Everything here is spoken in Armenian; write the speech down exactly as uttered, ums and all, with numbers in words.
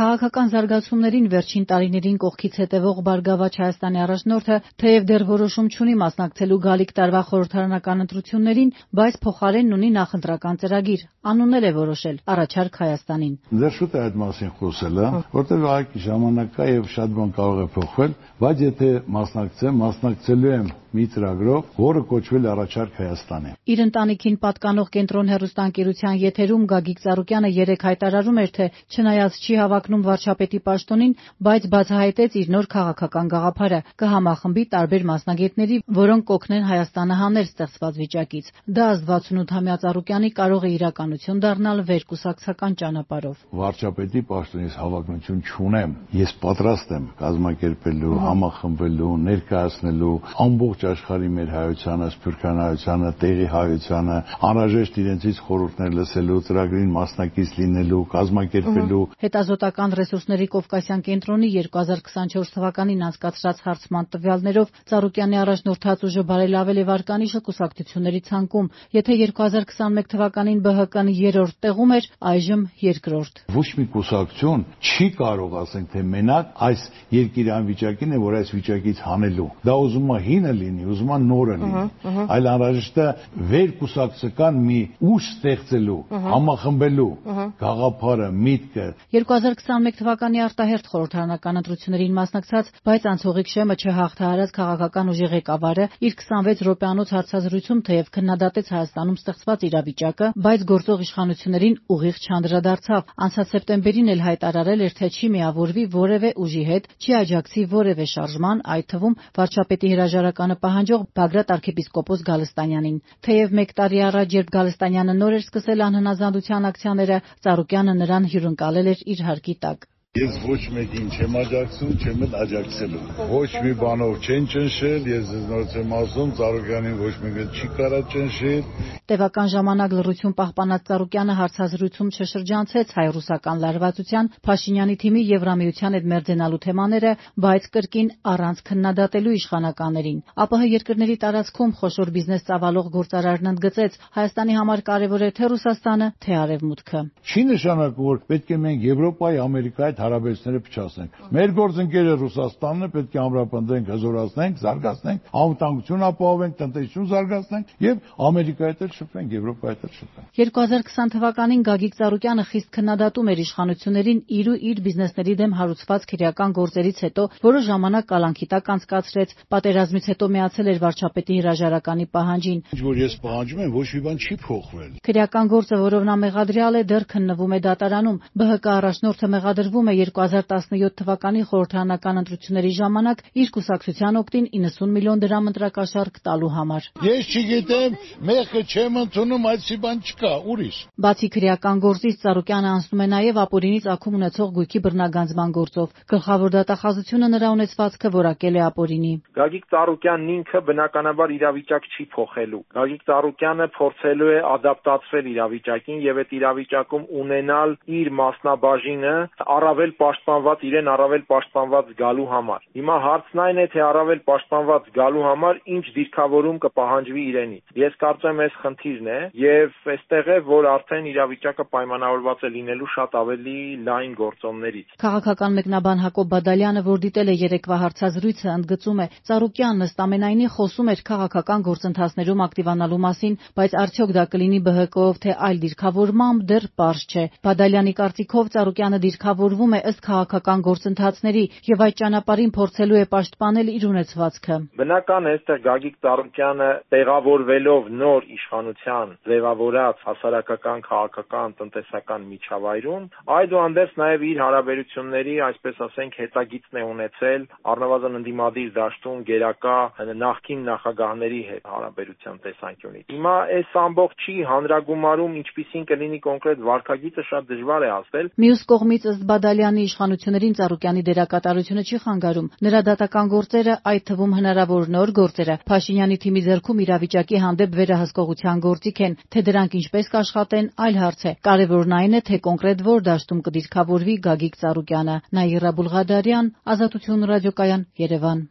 Քաղաքական զարգացումներին վերջին տարիներին կողքից հետևող Բարգավաճ Հայաստանի առաջնորդը թեև դեռ որոշում չունի մասնակցելու գալիք տարվա խորհրդարանական ընտրություններին, բայց փոխարենն ունի նախընտրական ծրագիր, անուններ է որոշել առաջարկ Հայաստանին։ Դեռ շուտ է այդ մասին խոսելը, որտեղ այլ ժամանակ կա եւ շատ բան կարող է փոխվել, բայց եթե մասնակցեմ, մասնակցելու եմ մի ծրագրով, որը կոչվել առաջարկ Հայաստանի։ Իր ընտանիքին պատկանող Կենտրոն հեռուստաընկերության եթերում Գագիկ Ծառուկյանը երեկ հայտարարում էր, թե չնայած չի հավակնում վարչապետի պաշտոնին, բայց բացահայտեց իր նոր քաղաքական գաղափարը, կհամախմբի տարբեր մասնագետների, որոնք կօգնեն Հայաստանը հանել ստեղծված վիճակից։ Դա ազդվեցունութամյա Ծառուկյանի կարող է իրականություն դառնալ վերկուսակցական ճանապարհով։ Վարչապետի պաշտոնից հավակնություն չունեմ, ես պատրաստ եմ կազմակերպելու, համախմբելու, ներկայացնելու ամբողջ աշխարհի մեր հայությանը, սփյուռքան հայությանը, տեղի հայությանը, անհրաժեշտ իրենցից խորհուրդներ լսելու, ծրագրին մասնակից լինելու, կազմակերպելու։ Հետազոտական ռեսուրսների Կովկասյան կենտրոնի երկու հազար քսանչորս թվականին անցկացրած հարցման տվյալներով Ծառուկյանի առաջնորդած ուժը բարելավել է վարկանիշը կուսակցությունների ցանկում, եթե երկու հազար քսանմեկ թվականին B H K-ն երրորդ տեղում էր, այժմ երկրորդ։ Ոչ մի կուսակցություն չի կարող ասենք, թե մենակ այս երկիրի անվիճակին է, որ այս վիճակից հանելու։ Դա ուզում է հինը լինի, ուզում է նորը լինի, այլ անհրաժեշտ է վերկուսակցական մի ուժ ստեղծելու, համախմբելու գաղափարը, միտքը։ երկու հազար քսանմեկ թվականի արտահերթ խորհրդարանական ընտրություններին մասնակցած, բայց անցողիկ շեմը չհաղթահարած քաղաքական ուժի ղեկավարը իր քսանվեց րոպեանոց հարցազրույցում թեև քննադատեց Հայաստանում ստեղծված իրավիճակը, բայց գործող իշխանություններին ուղիղ չանդրադարձավ։ Անցած սեպտեմբերին էլ հայտարարել էր, թե չի միավորվի որևէ ուժի հետ, չի աջակցի որևէ շարժման, այդ թվում վարչապետի հրաժարականը պահանջող Բագրատ arczepiskopos Գալստանյանին։ Թեև մեկ տարի առաջ, երբ Գալստանյանը նոր էր սկսել անհնազանդության ակցիաները, Ծառուկյանը նրան հյուրընկալել էր իր հարկի տակ։ Ես ոչ մեկին չեմ աջակցում, չեմ էլ աջակցելու։ Ոչ մի բանով չեն ճնշել, ես ձեզ նորից եմ ասում, Ծառուկյանին ոչ մեկը չի կարա ճնշել։ Տևական ժամանակ լռություն պահպանած Ծառուկյանը հարցազրույցում չշրջանցեց հայ-ռուսական լարվածության, Փաշինյանի թիմի Եվրամիության հետ մերձենալու թեմաները, բայց կրկին առանց քննադատելու իշխանականներին։ ԱՊՀ երկրների տարածքում խոշոր բիզնես ծավալող գործարարն ընդգծեց, Հայաստանի համար կարևոր է թե Ռուսաստանը, թե Արևմուտքը։ Չի նշանակում, որ պետք է մենք Եվրոպայի, Ամերիկայի հարաբերությունները փչացնենք։ Մեր գործընկերը Ռուսաստանն է, պետք է ամրապնդենք, հզորացնենք, զարգացնենք, անվտանգություն ապահովենք, տնտեսություն զարգացնենք եւ Ամերիկայի հետ շփվենք, Եվրոպայի հետ շփվենք։ երկու հազար քսան թվականին Գագիկ Ծառուկյանը խիստ քննադատում էր իշխանություններին իր ու իր բիզնեսների դեմ հարուցված քրեական գործերից հետո, որը ժամանակ կալանքի տակ անցկացրեց, պատերազմից հետո միացել էր վարչապետի հրաժարականի պահանջին։ Ինչ որ ես պահանջում եմ, ոչ մի բան չի փոխվել։ Քրեական գործը, որով նա մեղադրյալ է, դեռ քննվում է դատարանում։ B H K առաջնորդը մեղադրվում է երկու հազար տասնյոթ թվականի խորհրդարանական ընտրությունների ժամանակ իր կուսակցության օգտին իննսուն միլիոն դրամ ընտրակաշառք տալու համար։ Ես չգիտեմ, մեղքը չեմ ընդունում, այդպիսի բան չկա, ուրիշ։ Բացի քրեական գործից Ծառուկյանը անցնում է նաև ապօրինի ծագում ունեցող գույքի բռնագանձման գործով։ Գլխավոր դատախազությունը նրա ունեցվածքը որակել է ապօրինի։ Գագիկ Ծառուկյանն ինքը բնականաբար իրավիճակ չի փոխելու։ Գագիկ Ծառուկյանը փորձելու է ադապտացվել իրավիճակին եւ այդ իրավիճակում ունենալ իր մասնաբաժինը առավել պաշտպանված, իրեն առավել պաշտպանված զգալու համար։ Հիմա հարցն այն է, թե առավել պաշտպանված զգալու համար ինչ դիրքավորում կպահանջվի իրենից։ Ես կարծում եմ, այս խնդիրն է եւ այստեղ է, որ արդեն իրավիճակը պայմանավորված է լինելու շատ ավելի լայն գործոններից։ Քաղաքական մեկնաբան Հակոբ Բադալյանը, որ դիտել է երեկվա հարցազրույցը, ընդգծում է, Ծառուկյանն ըստ ամենայնի խոսում էր քաղաքական գործընթացներում ակտիվանալու մասին, բայց արդյոք դա կլինի B H K-ով թե այլ դիրքավորմամբ դեռ պարզ չէ։ Բադալյանի կարծիքով Ծառուկյանը դիրքավորվում է ըստ քաղաքական գործընթացների եւ այդ ճանապարհին փորձելու է պաշտպանել իր ունեցվածքը։ Բնական է, այստեղ Գագիկ Ծառուկյանը տեղավորվելով նոր իշխանության ձևավորած հասարակական, քաղաքական, տնտեսական միջավայրում, այդուհանդերձ նաեւ իր հարաբերությունների, այսպես ասենք, հետագիծն է ունեցել առնվազն ընդդիմադիր դաշտում գերակա նախկին նախագահների հետ հարաբերության տեսանկյունից։ Հիմա այս ամբողջի հանրագումարում ինչպիսին կլինի կոնկրետ վարքագիծը շատ դժվար է ասել։ Մյուս կողմից ըստ Բադալյանի իշխանություններին Ծառուկյանի դերակատարությունը չի խանգարում։ Նրա դատական գործերը, այդ թվում հնարավոր նոր գործերը, Փաշինյանի թիմի ձեռքում իրավիճակի հանդեպ վերահսկողության գործիք են, թե դրանք ինչպես կաշխատեն, այլ հարց է։ Կարևորն այն է, թե կոնկրետ որ դաշտում կդիրքավորվի Գագիկ Ծառուկյանը։ Նաիրա Բուլղադարյան, Ազատություն ռադիոկայան, Երևան։